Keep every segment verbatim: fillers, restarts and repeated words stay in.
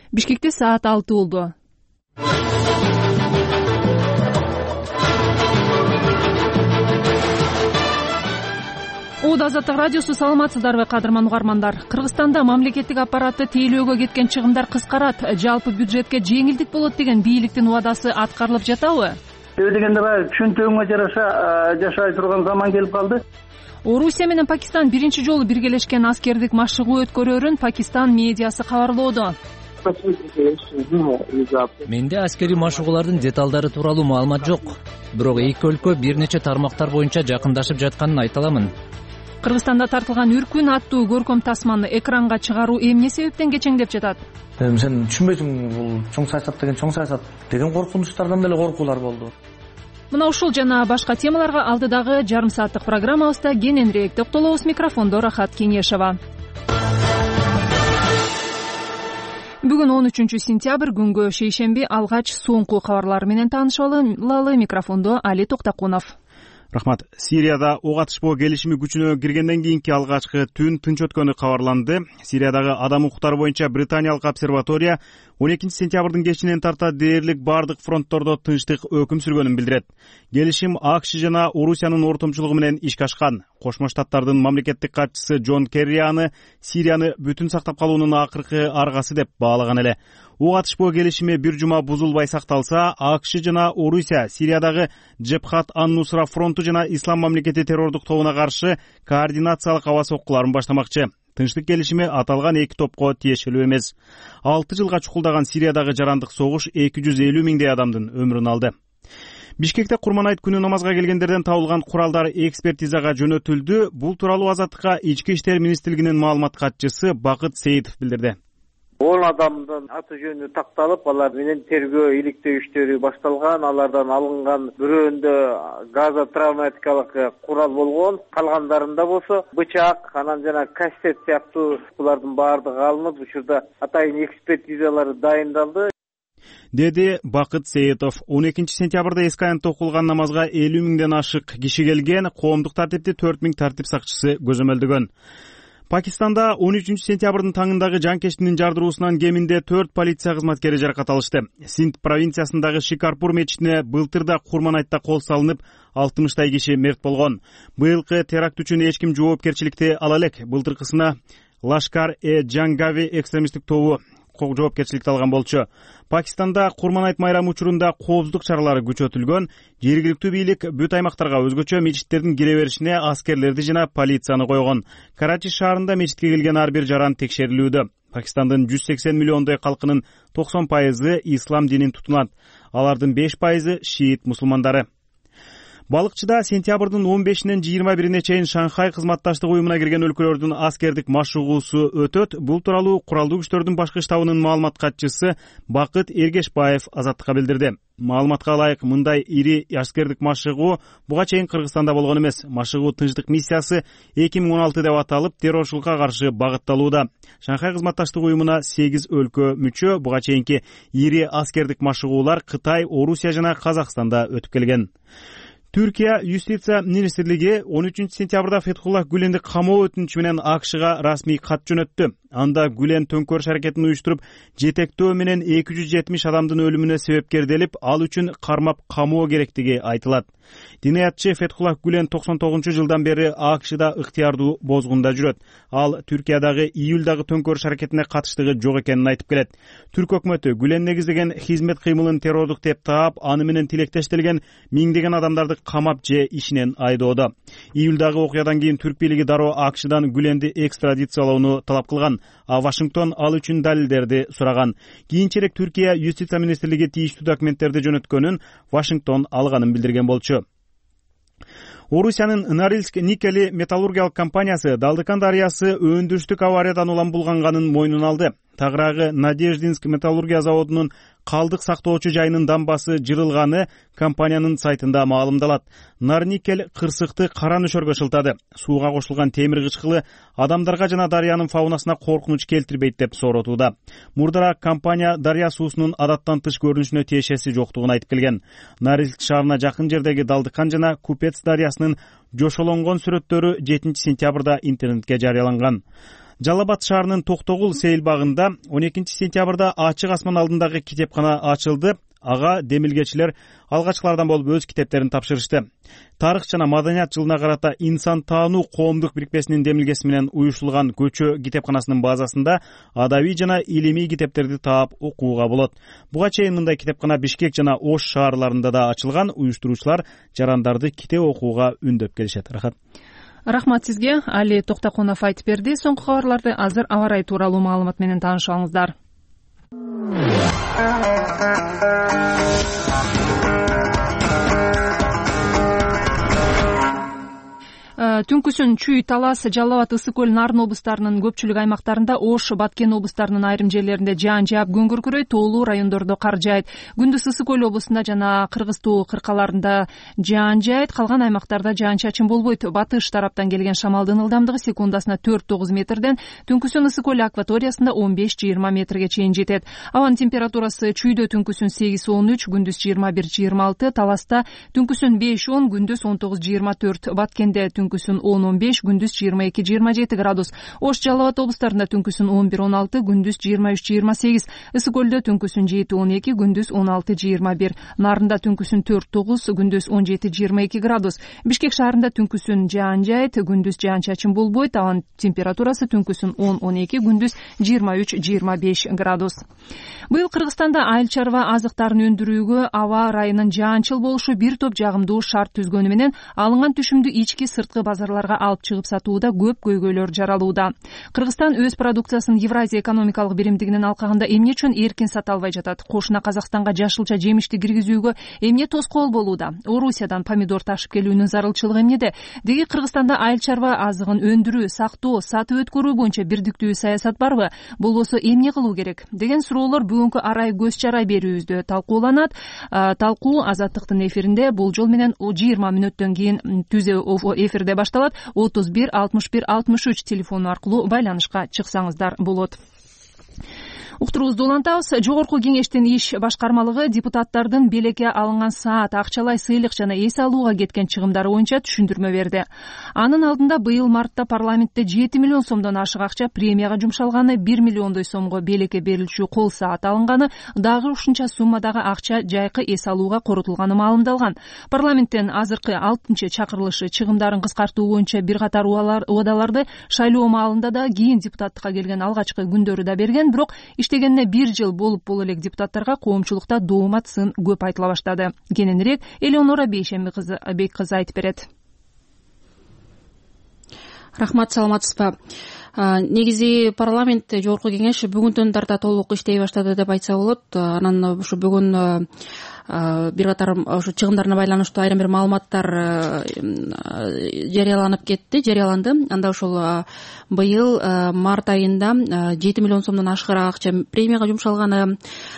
Бишкекте саат алты болду. Ода Азаттык радиосу, саламатсыздарбы кадырман угармандар. Кыргызстанда мамлекеттик аппаратты тейлөөгө кеткен чыгымдар кыскарат, жалпы бюджетке жеңилдик болот деген бийликтин убадасы аткарылып жатабы? Себеби дегенде баягы чөнтөгүнгө жараша жашай турган заман келип калды. Орусия менен Пакистан биринчи жолу биргелешкен аскердик машыгуу өткөрөрүн Пакистан медиасы кабарлоодо. Менде аскери машыгуулардын деталдары тууралуу маалымат жок. Бирок эки өлкө бир нече тармактар боюнча жакындашып жатканын айта аламын. Кыргызстанда тартылган Үркүн аттуу көркөм тасманы экранга чыгаруу эмне себептен кечеңдеп жатат? Эми сен түшүнбөйсүң, бул чоң саясат деген чоң саясат деген коркунучтардан деле коркуулар болду. Мына ушул жана башка темаларга алдыдагы жарым сааттык программабызда кененирээк токтолобуз. Микрофондо Рахат Кеңешова. Бүгүн он үчүнчү сентябрь, күнгө шейшемби. Алгач соңку кабарлар менен таанышалы. Микрофондо Али Токтакунов. Рахмат. Сирияда ок атышпоо келишими күчүнө киргенден кийинки алгачкы түн тынч өткөнү кабарланды. Сириядагы адам укуктары боюнча Британиялык обсерватория он экинчи сентябрдын кечинен тарта дээрлик бардык фронттордо тынчтык өкүм сүргөнүн билдирет. Келишим АКШ жана Орусиянын ортомчулугу менен ишке ашкан. Кошмо Штаттардын мамлекеттик катчысы Джон Керри аны Сирияны бүтүн сактап калуунун акыркы аргасы деп баалаган эле. Ок атышпоо келишими бир жума бузулбай сакталса, АКШ жана Орусия Сириядагы Джебхат ан-Нусра фронту жана Ислам мамлекети террордук тобуна каршы координациялык аба соккуларын баштамакчы. Тынчтык келишими аталган эки топко тиешелүү эмес. алты жылга чукулдаган Сириядагы жарандык согуш эки жүз элүү миңдей адамдын өмүрүн алды. Бишкекте Курманайт күнү намазга келгендерден табылган куралдар экспертизага жөнөтүлдү. Бул тууралуу Азаттыкка Ички иштер министрлигинин маалымат катчысы Бакыт Сейитов билдирди. он адамдын аты жөнү такталып, алар менен тергөө иликтөө иштери башталган. Алардан алынган бирөөндө газотравматикалык курал болгон, калгандарында болсо бычак, анан жана кастет сыяктуу булардын баардыгы алынып, учурда атайын экспертизалары дайындалды, деди Бакыт Сейитов. он экинчи сентябрда эски аянтта окулган намазга элүү миңден ашык киши келген. Коомдук тартипти төрт миң тартип сакчысы көзөмөлдөгөн. Пакистанда он үчүнчү сентябрдын таңындагы жанкештинин жардыруусунан кеминде төрт полиция кызматкери жаракат алышты. Синд провинциясындагы Шикарпур мечитине былтыр да Курманайтта кол салынып, алтымыштай киши мерт болгон. Быйылкы теракт үчүн эч ким жоопкерчиликти ала элек. Былтыркысына Лашкар-э-Джангави экстремисттик тобу жоопкерчиликти алган болчу. Пакистанда Курманайт майрамы учурунда коопсуздук чаралары күчөтүлгөн. Жергиликтүү бийлик бүт аймактарга өзгөчө мечиттердин кире беришине аскерлерди жана полицияны койгон. Карачи шаарында мечитке келген ар бир жаран текшерилүүдө. Пакистандын жүз сексен миллиондой калкынын токсон пайызы ислам динин тутунат. Алардын беш пайызы шиит мусулмандары. Балыкчыда сентябрдын он бешинен жыйырма бирине чейин Шанхай кызматташтык уюмуна кирген өлкөлөрдүн аскердик машыгуусу өтөт. Бул тууралуу куралдуу күчтөрдүн башкы штабынын маалымат катчысы Бакыт Эргешбаев Азаттыкка билдирди. Маалыматка ылайык, мындай ири аскердик машыгуу буга чейин Кыргызстанда болгон эмес. Машыгуу тынчтык миссиясы эки миң он алты деп аталып, террорчулукка каршы багытталууда. Шанхай кызматташтык уюмуна сегиз өлкө мүчө. Буга чейинки ири аскердик машыгуулар Кытай, Орусия жана Казакстанда өтүп келген. Түркия юстиция министрлиги он үчүнчү сентябрда Фетхуллах Гүленди камоо өтүнүчү менен АКШга расмий кат жөнөттү. Анда Гүлен төңкөрүш аракетин уюштуруп, жетектөө менен эки жүз жетимиш адамдын өлүмүнө себепкерделип, ал үчүн кармап камоо керектиги айтылат. Динаятчы Фетхуллах Гүлен токсон тогузунчу жылдан бери АКШда ыктыярдуу бозгунда жүрөт. Ал Түркиядагы июлдагы төңкөрүш аракетине катыштыгы жок экенин айтып келет. Түрк өкмөтү Гүлен негиздеген хизмет кыймылын террордук деп таап, аны менен тилектештелген миңдеген адамдарды камап же ишинен айдоодо. Июлдагы окуядан кийин Түрк бийлиги дароо АКШдан Гүленди экстрадициялоону талап кылган, а Вашингтон ал үчүн далилдерди сураган. Кийинчерээк Түркия юстиция министрлиги тийиштүү документтерди жөнөткөнүн Вашингтон алганын билдирген болчу. Орусиянын Норильск никели металлургиялык компаниясы Далдыкан дарыясы өндүрүштүк авариядан улам булганганын мойнуна алды. Тагыраагы Надеждинск металлургия заводунун калдык сактоочу жайынын дамбасы жырылганы компаниянын сайтында маалымдалат. Нарникель кырсыкты кара нөшөргө шылтады. Сууга кошулган темир кычкылы адамдарга жана дарыянын фаунасына коркунуч келтирбейт деп сооротууда. Мурдараак компания дарыя суусунун адаттан тыш көрүнүшүнө тиешеси жоктугун айтып келген. Норильск шаарына жакын жердеги Далдыкан жана Купец дарыясынын жошолонгон сүрөттөрү жетинчи сентябрда интернетке жарыяланган. Жалал Абад шаарынын Токтогул сейил багында он экинчи сентябрда ачык асман алдындагы китепкана ачылды. Ага демилгечилер алгачкылардан болуп өз китептерин тапшырышты. Тарых жана маданият жылына карата инсан таануу коомдук бирикмесинин демилгеси менен уюштурулган көчө китепканасынын базасында адабий жана илимий китептерди таап окууга болот. Буга чейин мындай китепкана Бишкек жана Ош шаарларында да ачылган. Уюштуруучулар жарандарды китеп окууга үндөп келишет. Рахат. Рахмат сизге. Али Токтокунов айтып берди. Соңку кабарларды азыр аба ырайы тууралуу маалымат менен тааныша алыңыздар. Түнкүсүн Чүй, Талас, Жалал Абад, Ысык көл, Нарын облустарынын көпчүлүк аймактарында, Ош, Баткен облустарынын айрым жерлеринде жаан жаап, күн күркүрөйт, тоолуу райондордо кар жаайт. Күндүз Ысык көл облусунда жана Кыргыз тоо кыркаларында жаан жаайт, калган аймактарда жаан-чачын болбойт. Батыш тараптан келген шамалдын ылдамдыгы секундасына төрт тогуз метрден, түнкүсүн Ысык көл акваториясында он беш жыйырма метрге чейин жетет. Абанын температурасы Чүйдө түнкүсүн сегиз он үч, күндүз жыйырма бир жыйырма алты, Таласта түнкүсүн беш он, күндүз он тогуз жыйырма төрт, Баткенде түнкүсүн он он беш, күндүз жыйырма эки жыйырма жети градус. Ош, Жалал Абад облустарында түнкүсүн он бир он алты, күндүз жыйырма үч жыйырма сегиз. Ысык көлдө түнкүсүн жети он эки, күндүз он алты жыйырма бир. Нарында түнкүсүн төрт тогуз, күндүз он жети жыйырма эки градус. Бишкек шаарында түнкүсүн жаан жаайт, күндүз жаан-чачын болбойт. Абанын температурасы түнкүсүн он он эки, күндүз жыйырма үч жыйырма беш градус. Быйыл Кыргызстанда айыл чарба азыктарын өндүрүүгө аба ырайынын жаанчыл болушу бир топ жагымдуу шарт түзгөнү менен алынган түшүмдү ички сырткы базарларга алып чыгып сатууда көп көйгөйлөр жаралууда. Кыргызстан өз продукциясын Евразия экономикалык биримдигинин алкагында эмне үчүн эркин сата албай жатат? Кошуна Казакстанга жашылча жемишти киргизүүгө эмне тоскоол болууда? Орусиядан помидор ташып келүүнүн зарылчылыгы эмнеде? Деги Кыргызстанда айыл чарба азыгын өндүрүү, сактоо, сатып өткөрүү боюнча бирдиктүү саясат барбы? Болбосо эмне кылуу керек? Деген суроолор бүгүнкү арай көз чарай берүүбүздө талкууланат. Талкуу Азаттыктын эфиринде болжол менен жыйырма мүнөттөн кийин түзө эфирде башталат. отуз бир алтымыш бир алтымыш үч телефону аркылуу байланышка чыксаңыздар болот. Уктуруубузду улантабыз. Жогорку кеңештин иш башкармалыгы депутаттардын белекке алынган саат, акчалай сыйлык жана эс алууга кеткен чыгымдары боюнча түшүндүрмө берди. Анын алдында быйыл мартта парламентте жети миллион сомдон ашык акча премияга жумшалганы, бир миллиондой сомго белекке берилчү кол саат алынганы, дагы ушунча суммадагы акча жайкы эс алууга корутулганы маалымдалган. Парламенттен азыркы алтынчы чакырылышы чыгымдарын кыскартуу боюнча бир катар убадаларды шайлоо маалында да, кийин депутаттыкка келген алгачкы күндөрү да берген, бирок иштегенине бир жыл болуп боло элек депутаттарга коомчулукта доомат сын көп айтыла баштады. Кененирээк Элеонора Бейшемби кызы Бек кызы айтып берет. Рахмат, саламатсызбы? Негизи парламент жогорку кеңеш бүгүндөн тарта толук иштей баштады деп айтса болот. Анан ушу бүгүн бир катар ошо чыгымдарына байланыштуу айрым бир маалыматтар жарыяланып кетти, жарыяланды. Анда ошол быйыл март айында жети миллион сомдон ашыгыраак акча премияга жумшалганы,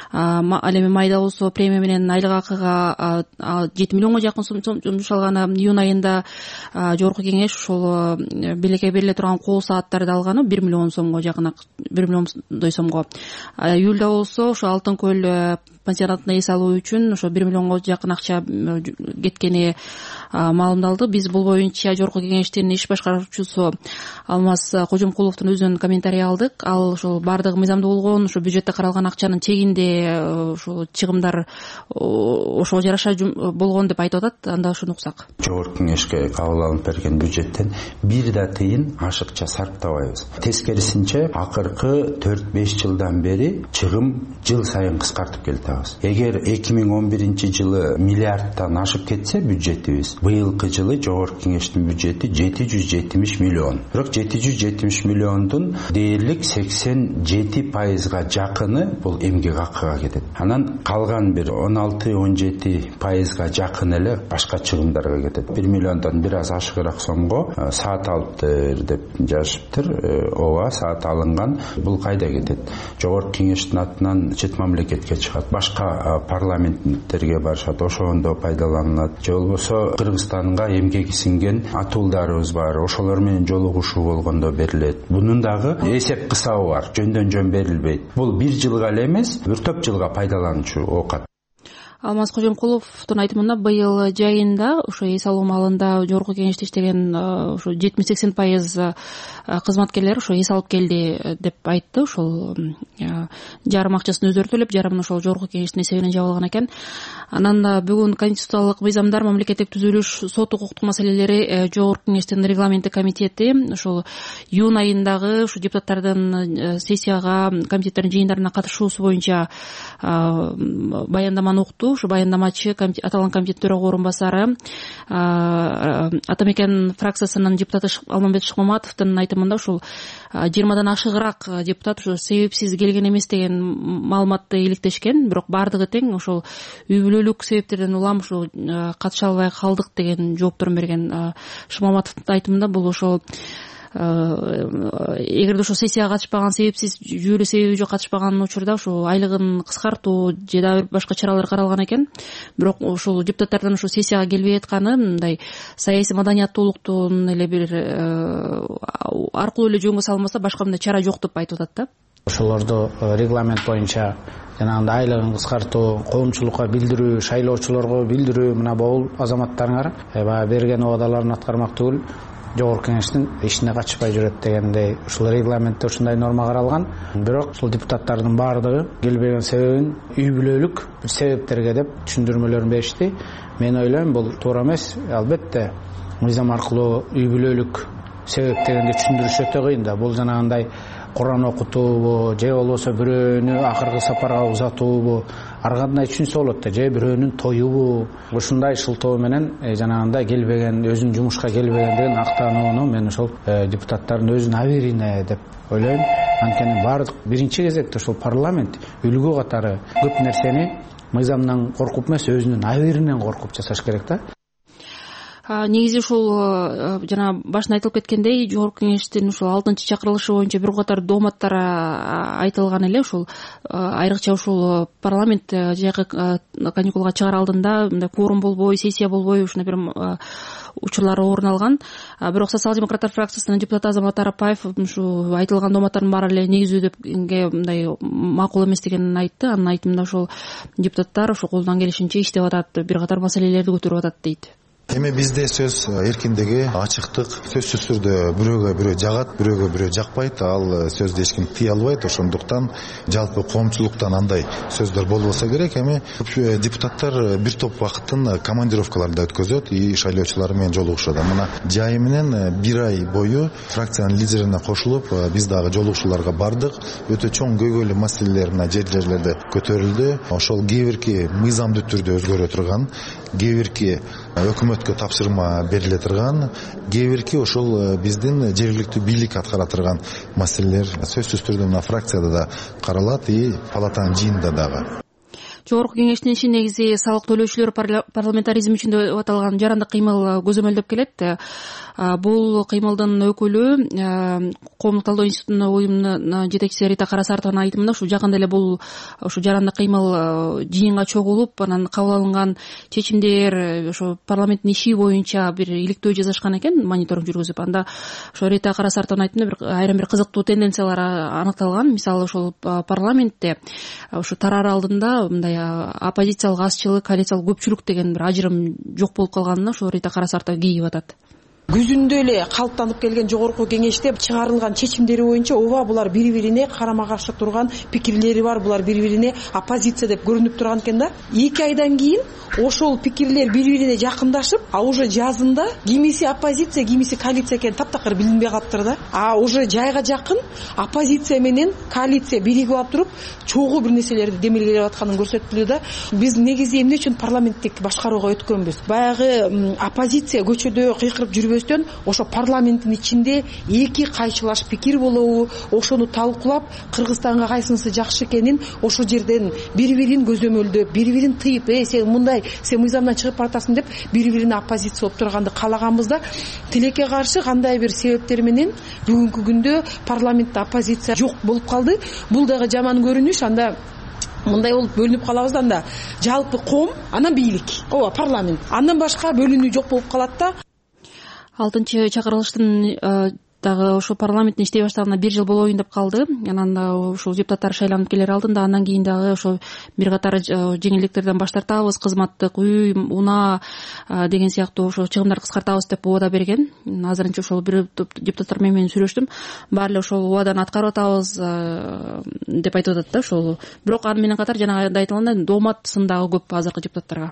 ал эми майда болсо премия менен айлык акыга жети миллионго жакын сом жумшалганы. Июнь айында жогорку кеңеш ошол белекке бериле турган кол сааттарды алганы бир миллион сомго жакын, бир миллиондой сомго. Июльда болсо ошо Алтын көл пансионатына эс алуу үчүн ошо бир миллионго жакын акча кеткени маалымдалды. Биз бул боюнча жогорку кеңештин иш башкаруучусу Алмаз Кожомкуловдун өзүнөн комментарий алдык. Ал ошол баардыгы мыйзамдуу болгон, ошо бюджетте каралган акчанын чегинде ошо чыгымдар ошого жараша болгон деп айтып атат. Анда ошону уксак. Жогорку кеңешке кабыл алынып берген бюджеттен бир да тыйын ашыкча сарптабайбыз. Тескерисинче акыркы төрт беш жылдан бери чыгым жыл сайын кыскартып келатабыз. Эгер эки миң он биринчи жылы миллиардтан ашып кетсе бюджетибиз, быйылкы жылы жогорку кеңештин бюджети жети жүз жетимиш миллион. Бирок жети жүз жетимиш миллиондун дээрлик сексен жети пайызга жакыны бул эмгек акыга кетет. Анан калган бир он алты он жети пайызга жакын эле башка чыгымдарга кетет. бир миллиондон бир аз ашыгыраак сомго саат алыптыр деп жазышыптыр. Ооба, саат алынган. Бул кайда кетет? Жогорку кеңештин атынан чет мамлекетке чыгат. Башка парламенттерге барышат, ошондо пайдаланылат. Же болбосо Кыргызстанга эмгеги сиңген атуулдарыбыз бар, ошолор менен жолугушуу болгондо берилет. Бунун дагы эсеп кысабы бар, жөндөн жөн берилбейт. Бул бир жылга эле эмес, бир топ жылга пайдаланчу оокат. Алмаз Кожомкуловдун айтымында быйыл жайында ошо эс алуу маалында жогорку кеңеште иштеген ошо жетимиш сексен пайыз кызматкерлер ошо эс алып келди деп айтты. Ошол жарым акчасын өздөрү төлөп, жарымын ошол жогорку кеңештин эсебинен жабылган экен. Анан бүгүн конституциялык мыйзамдар, мамлекеттик түзүлүш, сот укуктук маселелери жогорку кеңештин регламенттик комитети ошол июнь айындагы ушу депутаттардын сессияга, комитеттердин жыйындарына катышуусу боюнча баяндаманы укту. Ушу баяндамачы аталган комитет төрагы орун басары Ата Мекен фракциясынын депутаты Алмамбет Шыкмаматовдун айтымында ушул жыйырмадан ашыгыраак депутат ушу себепсиз келген эмес деген маалыматты иликтешкен. Бирок баардыгы тең ошол үй бүлөлүк себептерден улам ушу катыша албай калдык деген жоопторун берген. Шыкмаматовдун айтымында бул ошол эгерде ошо сессияга катышпаган, себепсиз жүйөлүү себеби жок катышпаган учурда ошо айлыгын кыскартуу же дагы башка чаралар каралган экен. Бирок ошол депутаттардын ошо сессияга келбей атканы мындай саясий маданияттуулуктун эле бир аркылуу эле жөнгө салынбаса башка мындай чара жок деп айтып атат да. Ошолорду регламент боюнча жанагындай айлыгын кыскартуу, коомчулукка билдирүү, шайлоочулорго билдирүү, мына бул азаматтарыңар баягы берген убадаларын аткармак түгүл, жогорку кеңештин ишине катышпай жүрөт дегендей ушул регламентте ушундай норма каралган. Бирок ушул депутаттардын баардыгы келбеген себебин үй бүлөлүк себептерге деп түшүндүрмөлөрүн беришти. Мен ойлойм бул туура эмес. Албетте мыйзам аркылуу үй бүлөлүк себеп дегенди түшүндүрүш өтө кыйын да. Бул жанагындай Кур'ан окутуубу же болбосо бирөөнү акыркы сапарга узатуубу, ар кандай түшүнсө болот да, же бирөөнүн тоюбу. Ушундай шылтоо менен жанагындай келбеген, өзүнүн жумушка келбегендигин актанууну мен ошол депутаттардын өзүнүн абийирине деп ойлойм. Анткени баардык биринчи кезекте ошол парламент үлгү катары көп нерсени мыйзамдан коркуп эмес, өзүнүн абийиринен коркуп жасаш керек да. Негизи ушул жана башында айтылып кеткендей, жогорку кеңештин ушул алтынчы чакырылышы боюнча бир катар дооматтар айтылган эле. Ушул айрыкча ушул парламент жайкы каникулга чыгаар алдында мындай кворум болбой, сессия болбой ушундай бир учурлар орун алган. Бирок социал-демократтар фракциясынын депутаты Азамат Арапаев ушу айтылган дооматтардын баары эле негизүү деп мындай макул эмес дегенин айтты. Анын айтымында ошол депутаттар ошо колдон келишинче иштеп атат, бир катар маселелерди көтөрүп атат дейт. Эми бизде сөз эркиндиги, ачыктык, сөзсүз түрдө бирөөгө бирөө жагат, бирөөгө бирөө жакпайт. Ал сөздү эч ким тыя албайт. Ошондуктан жалпы коомчулуктан андай сөздөр болбосо керек. Эми депутаттар бир топ убакытын командировкаларда өткөзөт, и шайлоочулар менен жолугушат. Мына жайы менен бир ай бою фракциянын лидерине кошулуп, биз дагы жолугушууларга бардык. Өтө чоң көйгөйлүү маселелер мына жер-жерлерде көтөрүлдү. Ошол кээ бирки мыйзамдуу түрдө өзгөрө турган, кээ бирки өкмөткө тапшырма бериле турган, кээ бирки ошол биздин жергиликтүү бийлик аткара турган маселелер сөзсүз түрдө мына фракцияда да каралат, и палатанын жыйынында дагы. Жогорку кеңештин иши негизи салык төлөөчүлөр парламентаризм үчүн деп аталган жарандык кыймыл көзөмөлдөп келет. Бул кыймылдын өкүлү Коомдук талдоо институтунун уюмунун жетекчиси Рита Карасартованын айтымында ушу жакында эле бул ушу жарандык кыймыл жыйынга чогулуп, анан кабыл алынган чечимдер ошо парламенттин иши боюнча бир иликтөө жасашкан экен, мониторинг жүргүзүп. Анда ошо Рита Карасартованын айтымында бир айрым бир кызыктуу тенденциялар аныкталган. Мисалы ошол парламентте ошо тараар алдында мындай оппозициялык азчылык, коалициялык көпчүлүк деген бир ажырым жок болуп калганына ошо Рита Карасартова кейип атат. Күзүндө эле калыптанып келген жогорку кеңеште чыгарылган чечимдери боюнча ооба булар бири-бирине карама каршы турган пикирлери бар, булар бири-бирине оппозиция деп көрүнүп турган экен да. эки айдан кийин ошол пикирлер бири-бирине жакындашып, а уже жазында кимиси оппозиция, кимиси коалиция экени таптакыр билинбей калыптыр да. А уже жайга жакын оппозиция менен коалиция биригип алып туруп, чогуу бир нерселерди демилгелеп атканын көрсөттү да. Биз негизи эмне үчүн парламенттик башкарууга өткөнбүз? Баягы оппозиция көчөдө кыйкырып жүрбөстөн, ошо парламенттин ичинде эки кайчылаш пикир болобу, ошону талкуулап, Кыргызстанга кайсынысы жакшы экенин ошол жерден бири-бирин көзөмөлдөп, бири-бирин тыйып, э сен мындай, сен мыйзамдан чыгып баратасың деп бири-бирине оппозиция болуп турганды каалаганбыз да. Тилекке каршы кандай бир себептер менен бүгүнкү күндө парламентте оппозиция жок болуп калды. Бул дагы жаман көрүнүш. Анда мындай болуп бөлүнүп калабыз да, анда жалпы коом, анан бийлик, ооба парламент, андан башка бөлүнүү жок болуп калат да. алтынчы чакырылыштын дагы ошо парламенттин иштей баштаганына бир жыл болоюн деп калды. Анан ушул депутаттар шайланып келер алдында андан кийин дагы ошо бир катар жеңилдиктерден баш тартабыз, кызматтык үй, унаа деген сыяктуу ошо чыгымдарды кыскартабыз деп убада берген. Азырынча ошол бир топ депутаттар менен сүйлөштүм. Баары эле ошол убаданы аткарып атабыз деп айтып атат да ошол. Бирок аны менен катар жанагы айтылгандай доомат сын дагы көп азыркы депутаттарга.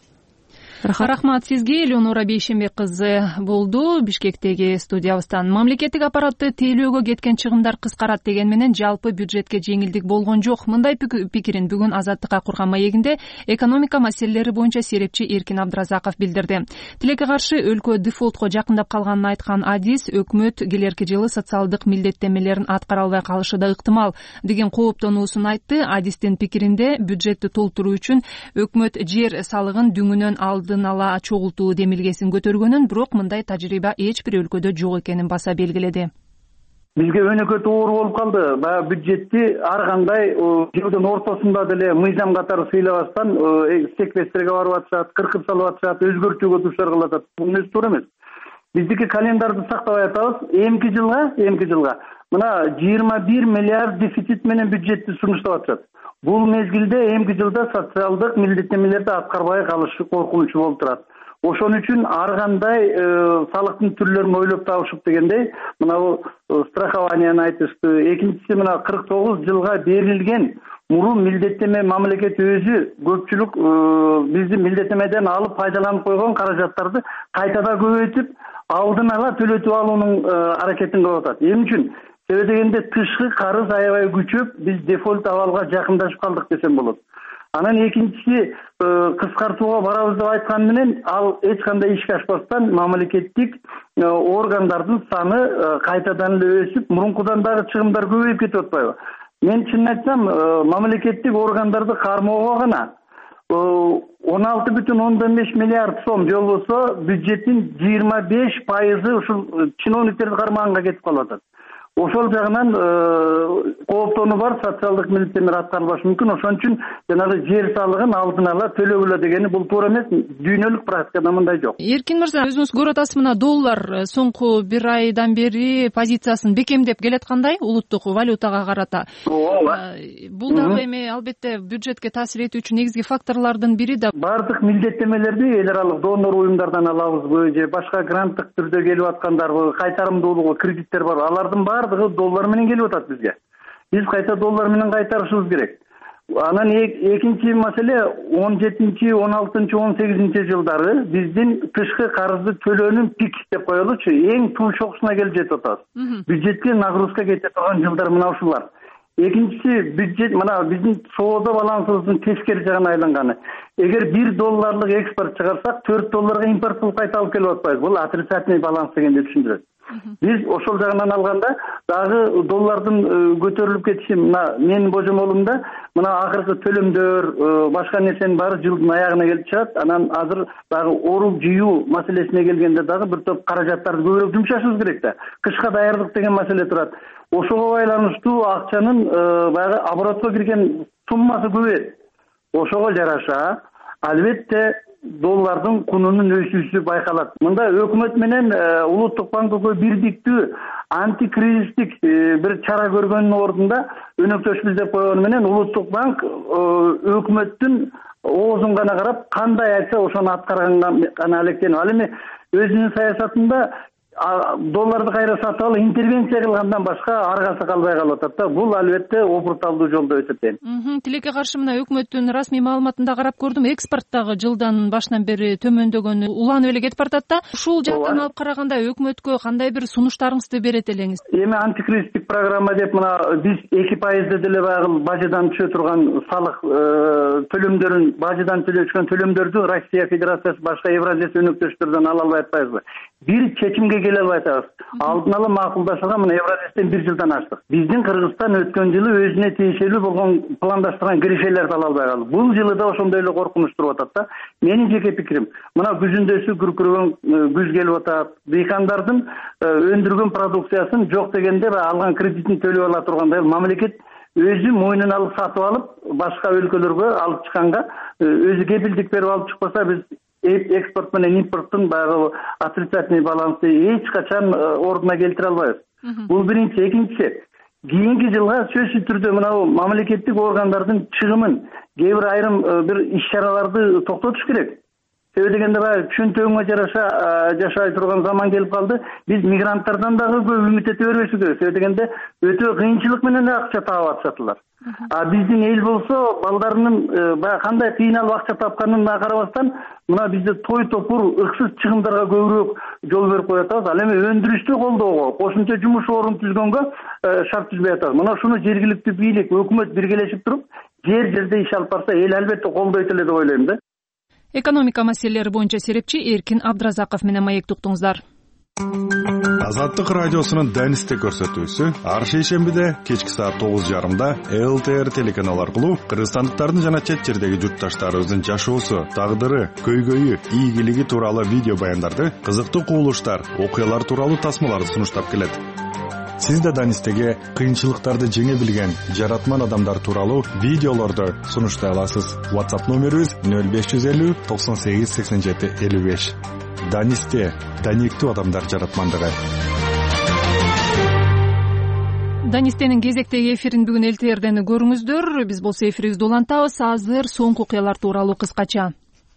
Рахмат сизге. Элеонора Бейшембек кызы болду Бишкектеги студиябыздан. Мамлекеттик аппаратты тейлөөгө кеткен чыгымдар кыскарат деген менен жалпы бюджетке жеңилдик болгон жок. Мындай пикирин бүгүн Азаттыкка курган маегинде экономика маселелери боюнча серепчи Эркин Абдыразаков билдирди. Тилекке каршы өлкө дефолтко жакындап калганын айткан Адис өкмөт келерки жылы социалдык милдеттенмелерин аткара албай калышы да ыктымал деген кооптонуусун айтты. Адистин пикиринде бюджетти толтуруу үчүн өкмөт жер салыгын дүңүнөн алды ала чогултуу демилгесин көтөргөнүн, бирок мындай тажрыйба эч бир өлкөдө жок экенин баса белгиледи. Бизге өнөкөт оор болуп калды. Баягы бюджетти ар кандай жылдын ортосунда деле мыйзам катары сыйлабастан секвестрге барып атышат, кыркып салып атышат, өзгөртүүгө дуушар кылып атат. Бул нерсе туура эмес. Биздики календарды сактабай атабыз. Эмки жылга, эмки жылга мына жыйырма бир миллиард дефицит менен бюджетти сунуштап атышат. Бул мезгилде эмки жылда социалдык милдеттенмелерди аткарбай калышы коркунучу болуп турат. Ошон үчүн ар кандай салыктын түрлөрүн ойлоп табышып дегендей, мына бул страхованияны айтышты. Экинчиси мына кырк тогуз жылга берилген мурун милдеттенме мамлекет өзү көпчүлүк биздин милдеттенмеден алып пайдаланып койгон каражаттарды кайтада көбөйтүп, алдын ала төлөтүп алуунун аракетин кылып атат. Эмне үчүн? Себеби дегенде тышкы карыз аябай күчөп, биз дефолт абалга жакындашып калдык десем болот. Анан экинчиси кыскартууга барабыз деп айткан менен ал эч кандай ишке ашпастан мамлекеттик органдардын саны кайтадан эле өсүп, мурункудан дагы чыгымдар көбөйүп кетип атпайбы? Мен чынын айтсам, мамлекеттик органдарды кармоого гана он алты бүтүн ондон беш миллиард сом же болбосо бюджеттин жыйырма беш пайызы ушул чиновниктердин кармагына кетип калып атат. Ошол жагынан кооптонуу бар, социалдык милдеттенмелер аткарылбашы мүмкүн. Ошон үчүн жанагы жер салыгын алдын ала төлөгүлө дегени бул туура эмес. Дүйнөлүк практикада мындай жок. Эркин мырза, өзүңүз көрүп атасыз, мына доллар соңку бир айдан бери позициясын бекемдеп келаткандай улуттук валютага карата. Ооба. Бул дагы эми албетте бюджетке таасир этүүчү негизги факторлордун бири да. Бардык милдеттенмелерди эл аралык донор уюмдардан алабызбы же башка гранттык түрдө келип аткандарбы, кайтарымдуулугу кредиттер бар, алардын бардыгы доллар менен келип атат бизге. Биз кайта доллар менен кайтарышыбыз керек. Анан экинчи маселе он жетинчи, он алтынчы, он сегизинчи жылдары биздин тышкы карызды төлөөнүн пик деп коелучу, эң туу чокусуна келип жетип атабыз. Бюджетке нагрузка кете турган жылдар мына ушулар. Экинчиси бюджет мына биздин соода балансыбыздын тескери жагына айланганы. Эгер бир долларлык экспорт чыгарсак, төрт долларга импортту кайта алып келип атпайбыз. Бул отрицательный баланс дегенди түшүндүрөт. Биз ошол жагынан алганда дагы доллардын көтөрүлүп кетиши мына менин божомолумда мына акыркы төлөмдөр, башка нерсенин баары жылдын аягына келип чыгат. Анан азыр дагы орук жыюу маселесине келгенде дагы бир топ каражаттарды көбүрөөк жумшашыбыз керек да. Кышка даярдык деген маселе турат. Ошого байланыштуу акчанын баягы оборотко кирген суммасы көбөйөт. Ошого жараша албетте доллардын кунунун өсүүсү байкалат. Мында өкмөт менен улуттук банк бирдиктүү антикризистик бир чара көргөндүн ордунда өнөктөшүбүз деп койгону менен улуттук банк өкмөттүн оозун гана карап, кандай айтса ошону аткарганга гана алектенип. Ал эми өзүнүн саясатында долларды кайра сатып алып интервенция кылгандан башка аргасы калбай калып атат да. Бул албетте опурталдуу жол деп эсептейм. Тилекке каршы мына өкмөттүн расмий маалыматында карап көрдүм, экспорт дагы жылдан башынан бери төмөндөгөнү уланып эле кетип баратат да. Ушул жактан алып караганда өкмөткө кандай бир сунуштарыңызды берет элеңиз? Эми антикризистик программа деп мына биз эки пайызды деле баягы бажадан түшө турган салык төлөмдөрүн, бажадан төлөшкөн төлөмдөрдү Россия Федерациясы башка Евразия өнөктөштөрдөн ала албай атпайбызбы? Бир чечимге келе албай атабыз. Алдын ала макулдашылган мына Евразиядан бир жылдан аштык. Биздин Кыргызстан өткөн жылы өзүнө тиешелүү болгон пландаштырган киришелерди ала албай калды. Бул жылы да ошондой эле коркунуч туруп атат да. Менин жеке пикирим, мына күзүндөсү күркүрөгөн күз келип атат. Дыйкандардын өндүргөн продукциясын жок дегенде алган кредитин төлөп ала тургандай мамлекет өзү мойнуна алып сатып алып башка өлкөлөргө алып чыкканга өзү кепилдик берип алып чыкпаса, биз экспорт менен импорттун баягы отрицательный балансы эч качан ордуна келтире албайбыз. Бул биринчи. Экинчиси, кийинки жылга сөзсүз түрдө мынау мамлекеттик органдардын чыгымын, кээ бир айрым бир иш-чараларды токтотуш керек. Себеби дегенде баягы чөнтөгүнгө жараша жашай турган заман келип калды. Биз мигранттардан дагы көп үмүт эте бербеши керек. Себеби дегенде өтө кыйынчылык менен акча таап атышатылар. А биздин эл болсо балдарынын баягы кандай кыйналып акча тапканына карабастан мына бизде той топур ыксыз чыгымдарга көбүрөөк жол берип коюп атабыз. Ал эми өндүрүштү колдоого, кошумча жумуш орун түзгөнгө шарт түзбөй атабыз. Мына шуну жергиликтүү бийлик, өкмөт биргелешип туруп, жер жерде иш алып барса, эл албетте колдойт эле деп ойлойм да. Экономика маселелери боюнча серепчи Эркин Абдразаков менен маекти уктуңуздар. Азаттык радиосунун Данисте көрсөтүүсү ар шейшембиде кечки саат тогуз жарымда эл тэ эр телеканал аркылуу кыргызстандыктардын жана чет жердеги журтташтарыбыздын жашоосу, тагдыры, көйгөйү, ийгилиги тууралуу видео баяндарды, кызыктуу кубулуштар, окуялар тууралуу тасмаларды сунуштап келет. Сиз да Данистеге кыйынчылыктарды жеңе билген жаратман адамдар тууралуу видеолорду сунуштай аласыз. WhatsApp номерибиз нөл беш жүз элүү токсон сегиз сексен жети элүү беш. Данисте, даниктүү адамдар жаратмандыгы. Данистенин кезектеги эфирин бүгүн эл тэ эрден көрүңүздөр. Биз болсо эфирибизди улантабыз. Азыр соңку окуялар тууралуу кыскача.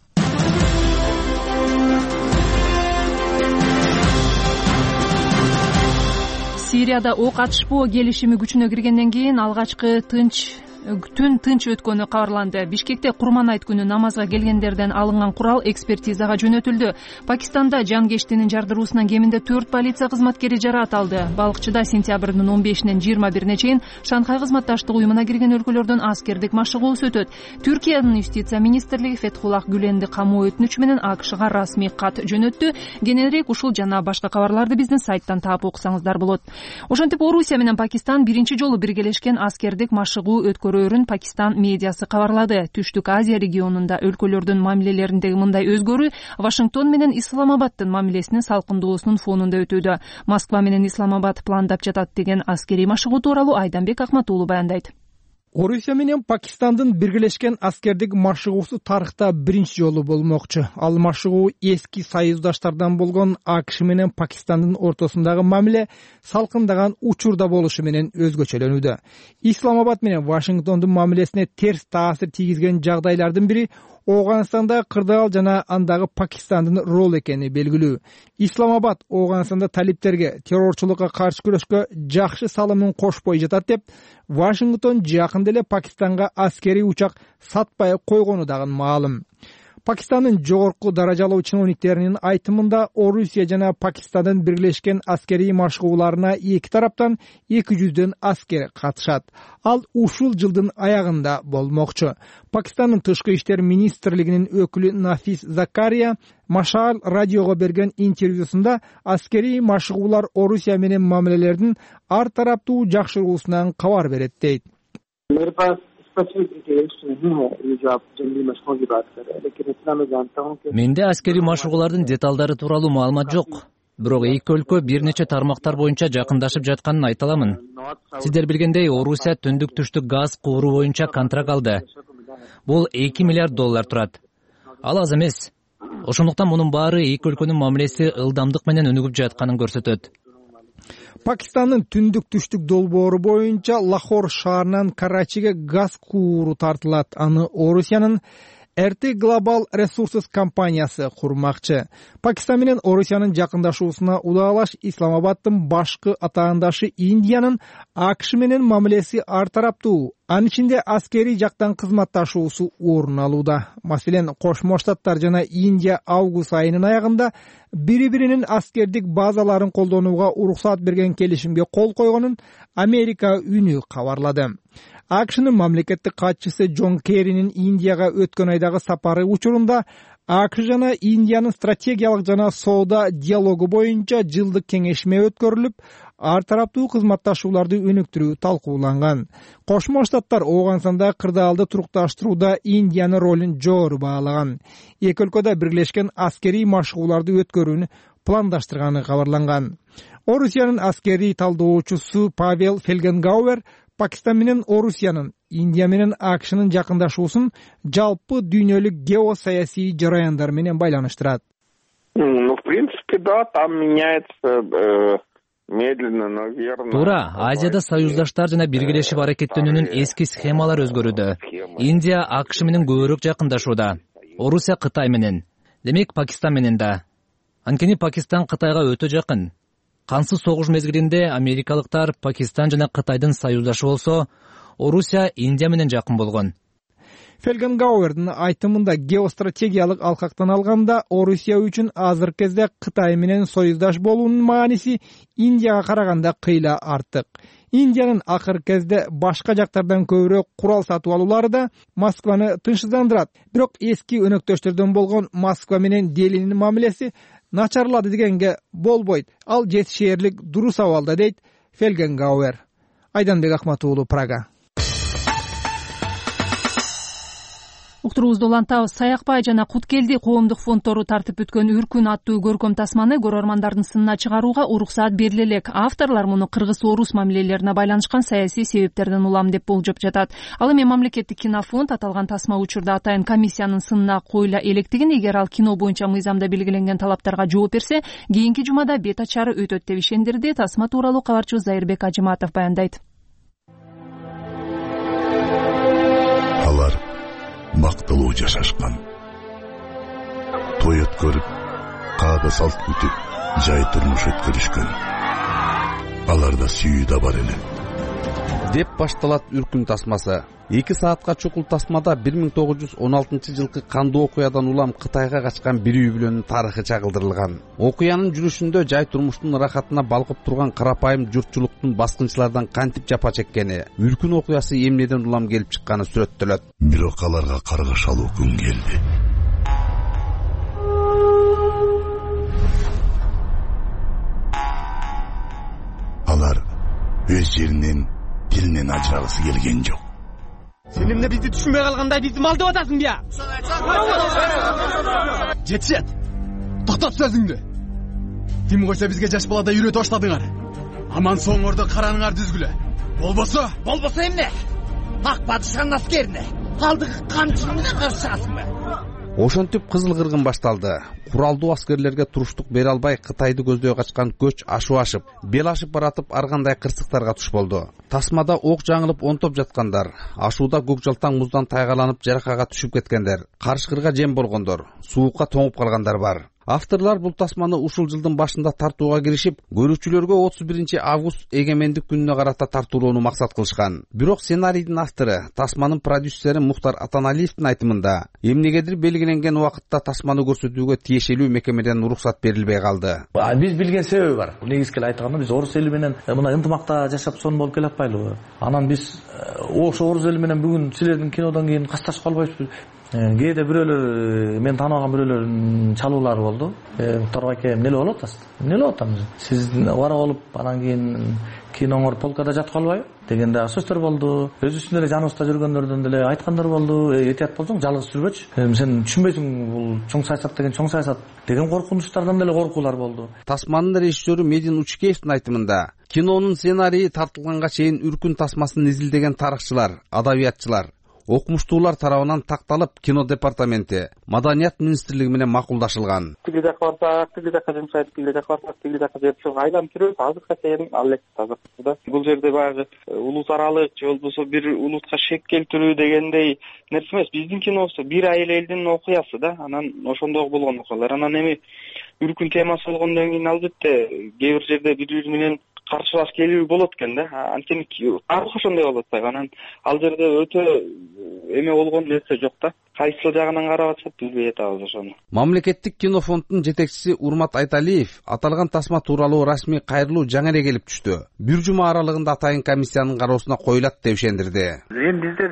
Сирияда ок атышпоо келишими күчүнө киргенден кийин алгачкы тынч түн тынч өткөнү кабарланды. Бишкекте Курман айт күнү намазга келгендерден алынган курал экспертизага жөнөтүлдү. Пакистанда жангештинин жардыруусунан кеминде төрт полиция кызматкери жараат алды. Балыкчыда сентябрдын он бешинен жыйырма бирине чейин Шанхай кызматташтык уюмуна кирген өлкөлөрдөн аскердик машыгуусу өтөт. Түркиянын юстиция министрлиги Фетхуллах Гүленди камоо өтүнүчү менен АКШга расмий кат жөнөттү. Кененирээк ушул жана башка кабарларды биздин сайттан таап окусаңыздар болот. Ошентип Орусия менен Пакистан биринчи жолу биргелешкен аскердик машыгуу өткөрөөрүн Пакистан медиасы кабарлады. Түштүк Азия регионунда өлкөлөрдүн мамилелериндеги мындай өзгөрүү Вашингтон менен Исламабадтын мамилесинин салкындоосунун фонунда өтүүдө. Москва менен Исламабад пландап жатат деген аскерий машыгуу тууралуу Айданбек Акматуулу баяндайт. Орусия менен Пакистандын биргелешкен аскердик машыгуусу тарыхта биринчи жолу болмокчу. Ал машыгуу эски союздаштардан болгон АКШ менен Пакистандын ортосундагы мамиле салкындаган учурда болушу менен өзгөчөлөнүүдө. Исламабад менен Вашингтондун мамилесине терс таасир тийгизген жагдайлардын бири Оганстанда кырдаал жана андагы Пакистандын рол экени белгилүү. Исламабад Оганстанда талиптерге террорчулукка каршы күрөшкө жакшы салымын кошпой жатат деп, Вашингтон жакында эле Пакистанга аскерий учак сатпай койгону дагы маалым. Пакистандын жогорку даражалуу чиновниктеринин айтымында Орусия жана Пакистандын биргелешкен аскерий машыгууларына эки тараптан эки жүздөн аскер катышат. Ал ушул жылдын аягында болмокчу. Пакистандын тышкы иштер министрлигинин өкүлү Нафис Закария Машал радиого берген интервьюсунда аскерий машыгуулар Орусия менен мамилелердин ар тараптуу жакшыруусунан кабар берет дейт. Менде аскерий машыгуулардын деталдары тууралуу маалымат жок. Бирок эки өлкө бир нече тармактар боюнча жакындашып жатканын айта аламын. Сиздер билгендей, Орусия түндүк түштүк газ кууруу боюнча контракт алды. Бул эки миллиард доллар турат. Ал аз эмес. Ошондуктан мунун баары эки өлкөнүн мамилеси ылдамдык менен өнүгүп жатканын көрсөтөт. Пакистандын түндүк түштүк долбоору боюнча Лахор шаарынан Карачиге газ кууру тартылат. Аны Орусиянын эр тэ Global Resources компаниясы курмакчы. Пакистан менен Орусиянын жакындашуусуна удаалаш Исламабаддын башкы атаандашы Индиянын АКШ менен мамилеси ар тараптуу. Анын ичинде аскерий жактан кызматташуусу орун алууда. Маселен, Кошмо Штаттар жана Индия август айынын аягында бири-биринин аскердик базаларын колдонууга уруксат берген келишимге кол койгонун Америка үнү кабарлады. АКШнын мамлекеттик катчысы Джон Керринин Индияга өткөн айдагы сапары учурунда АКШ жана Индиянын стратегиялык жана соода диалогу боюнча жылдык кеңешме өткөрүлүп, ар тараптуу кызматташууларды өнүктүрүү талкууланган. Кошмо Штаттар Оганстанда кырдаалды турукташтырууда Индиянын ролун жогору баалаган. Эки өлкөдө биргелешкен аскерий машыгууларды өткөрүүнү пландаштырганы кабарланган. Орусиянын аскерий талдоочусу Павел Фельгенгауэр Пакистан менен Орусиянын, Индия менен АКШнын жакындашуусун жалпы дүйнөлүк геосаясий жараяндар менен байланыштырат. Ну, в принципе, да, там меняется медленно, но верно. Туура, Азияда союздаштар жана биргелешип аракеттенүүнүн эски схемалары өзгөрүүдө. Индия АКШ менен көбүрөөк жакындашууда. Орусия Кытай менен. Демек Пакистан менен да. Анткени Пакистан Кытайга өтө жакын. Кансыз согуш мезгилинде америкалыктар Пакистан жана Кытайдын союздашы болсо, Орусия Индия менен жакын болгон. Фелген Гауэрдин айтымында геостратегиялык алкактан алганда Орусия үчүн азыркы кезде Кытай менен союздаш болуунун мааниси Индияга караганда кыйла артык. Индиянын акыркы кезде башка жактардан көбүрөөк курал сатып алуулары да Москваны тынчсыздандырат. Бирок эски өнөктөштөрдөн болгон Москва менен Делинин мамилеси начарлады дегенге болбойт. Ал жетишээрлик дурус абалда, дейт Фелген Гауэр. Айданбек Акмат уулу, Прага. Уктуруубузду улантабыз. Саякбай жана Куткелди коомдук фонддору тартып өткөн Үркүн аттуу көркөм тасманы көрөрмандардын сынына чыгарууга уруксаат бериле элек. Авторлор муну кыргыз-орус мамилелерине байланышкан саясий себептерден улам деп болжоп жатат. Ал эми мамлекеттик кинофонд аталган тасма учурда атайын комиссиянын сынына коюла электигин, эгер ал кино боюнча мыйзамда белгиленген талаптарга жооп берсе, кийинки жумада бет ачары өтөт деп ишендирди. Тасма тууралуу кабарчыбыз Зайырбек Ажыматов баяндайт. Алар мактылуу жашашкан. Той өткөрүп, каада салт күтүп, жай турмуш өткөрүшкөн. Аларда сүйүү да бар эле. Деп башталат Үркүн тасмасы. эки саатка чукул тасмада бир миң тогуз жүз он алтынчы жылкы кандуу окуядан улам Кытайга качкан бир үй бүлөнүн тарыхы чагылдырылган. Окуянын жүрүшүндө жай турмуштун рахатына балкып турган карапайым журтчулуктун баскынчылардан кантип жапа чеккени, Үркүн окуясы эмнеден улам келип чыкканы сүрөттөлөт. Бирок аларга каргашалуу күн келди. Алар өз жеринен, тилинен ажырагысы келген жок. Сен эмне бизди түшүнбөй калгандай бизди малдап атасың бия? Жетишет. Токтот сөзүңдү. Ким койсо бизге жаш балада үйрөтүп баштадыңар. Аман соңорду караныңар дүзгүлө. Болбосо, болбосо эмне? Ак падышанын аскерине алдыгы камчы менен каршысыңбы? Ошентип кызыл кыргын башталды. Куралдуу аскерлерге туруштук бере албай Кытайды көздөй качкан көч ашу ашып, бел ашып баратып аргандай кырсыктарга туш болду. Тасмада ок жаңылып онтоп жаткандар, ашууда көк жалтаң муздан тайгаланып жаракага түшүп кеткендер, карышкырга жем болгондор, суукка тоңуп калгандар бар. Авторлар бул тасманы ушул жылдын башында тартууга киришип, көрүүчүлөргө отуз биринчи август эгемендик күнүнө карата тартуулоону максат кылышкан. Бирок сценарийдин автору, тасманын продюсери Мухтар Атаналиевдин айтымында, эмнегедир белгиленген убакытта тасманы көрсөтүүгө тиешелүү мекемеден уруксат берилбей калды. Биз билген себеби бар. Негизги эле айтканда биз орус эли менен мына ынтымакта жашап сонун болуп келатпайлыбы? Анан биз ошо орус эли менен бүгүн силердин кинодон кийин касташып калбайбызбы? Кээде бирөөлөр мен тааныбаган бирөөлөрдүн чалуулары болду. Торгай эке эмне эле болуп атасыз? Эмне эле атамыз? Сиз убара болуп анан кийин киноңор полкада жатып калбайбы дегенде сөздөр болду. Өзүбүздүн эле жаныбызда жүргөндөрдөн деле айткандар болду. Этият болсоң жалгыз жүрбөчү. Сен түшүнбөйсүң, бул чоң саясат деген чоң саясат деген коркунучтардан деле коркуулар болду. Тасманын режиссеру Медин Учкеевдин айтымында, кинонун сценарийи тартылганга чейин Үркүн тасмасын изилдеген тарыхчылар, адабиятчылар, окумуштуулар тарабынан такталып, кино департаменти, Маданият министрлиги менен макулдашылган. Тиги жака барсак, тиги жака жумшайт, тиги жака барсак, тиги жака жеп, айланып жүрөбүз. Азыркыга чейин ал эле таза. Бул жерде баягы улус аралык же болбосо бир улутка шек келтирүү дегендей нерсе эмес. Биздин кинобуз бир айыл элдин окуясы да. Анан ошондой болгон окуялар. Анан эми Үркүн темасы болгондон кийин албетте кээ бир жерде бири-бири менен каршылаш келүү болот экен да. Анткени тарых ошондой болуп атпайбы. Анан ал жерде өтө эме болгон нерсе жок да. Кайсыл жагынан карап атышат билбей атабыз ошону. Мамлекеттик кинофонддун жетекчиси Урмат Айталиев аталган тасма тууралуу расмий кайрылуу жаңы эле келип түштү. Бир жума аралыгында атайын комиссиянын кароосуна коюлат деп ишендирди. Эми биздер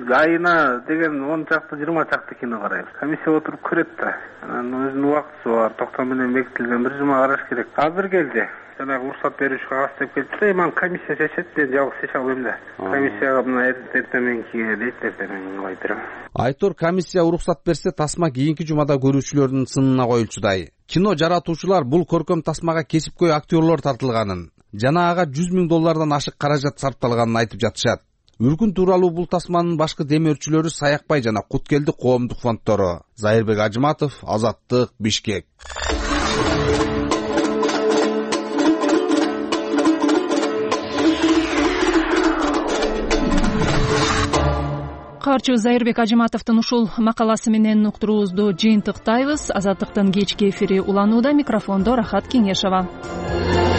айына деген он чакты жыйырма чакты кино карайбыз. Комиссия отуруп көрөт да. Анан өзүнүн убактысы бар, токтом менен бекитилген бир жума караш керек. Азыр келди. Жанагы уруксат берүүчү кагаз деп келди. Эми комиссия чечет, мен жалгыз чече албайм да. Комиссияга мына эртең дейт, эртең айтырам. Айтор комиссия уруксат берсе, тасма кийинки жумада көрүүчүлөрдүн сынына коюлчудай. Кино жаратуучулар бул көркөм тасмага кесипкөй актерлор тартылганын, жана ага жүз миң доллардан ашык каражат сарпталганын айтып жатышат. Үркүн тууралуу бул тасманын башкы демөөрчүлөрү Саякбай жана Куткелди коомдук фонддору. Зайырбек Ажыматов, Азаттык, Бишкек. Каарчы Зайырбек Ажыматовдун ушул макаласы менен уктуруубузду жыйынтыктайбыз. Азаттыктын кечки эфири уланууда. Микрофондо Рахат Кеңешова.